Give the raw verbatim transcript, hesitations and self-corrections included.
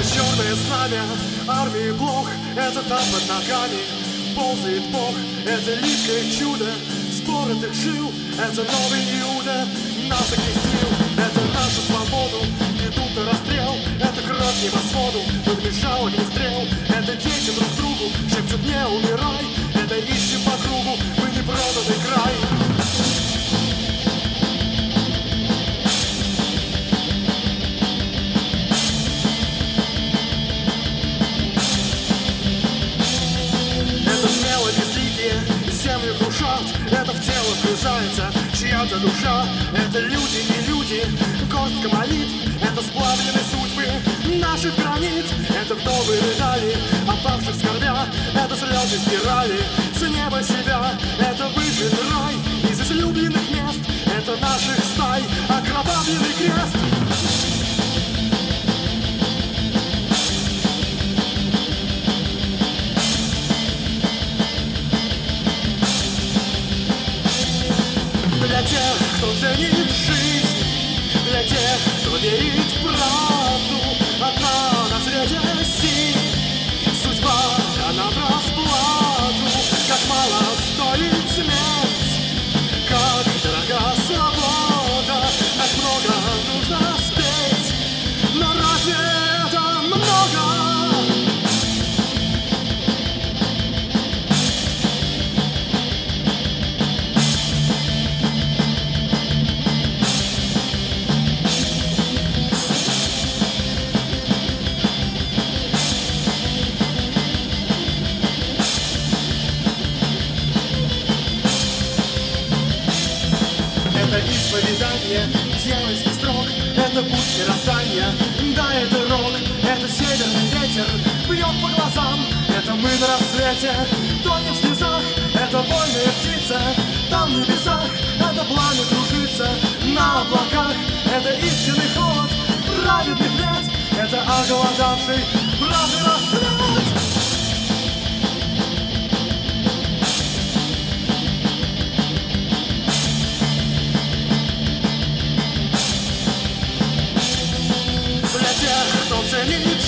черное знамя армии Бог, это там под ногами ползает Бог, это липкое чудо споротых жил, это новый Иуда нас окрестил, это нашу свободу идут на расстрел, это кровь небосводу подмешал огнестрел, это дети друг другу шепчут не умирай, это ищем по кругу, мы не проданный край. Землю крушат, это в тело вгрызается чья-то душа. Это люди и люди, горстка молитв, это сплавленные судьбы наших границ. Это вдовы рыдали, опавших скорбя, это слезы стирали с неба себя. Это выжженный рай из излюбленных мест, это наших стай окровавленный крест. Для тех, кто ценит жизнь, для тех, кто верит в правду, одна на свете сил, судьба дана в расплату. Как мало стоит смерть, как дорога свобода, как много нужно спеть, но разве это много? Это исповедание дьявольских строк, это путь мироздания, да, это рок, это северный ветер бьет по глазам, это мы на рассвете тонем в слезах, это вольная птица там в небесах, это пламя кружится на облаках, это истинный холод праведных лет, это оголодавший правый рассвет. Кто ценит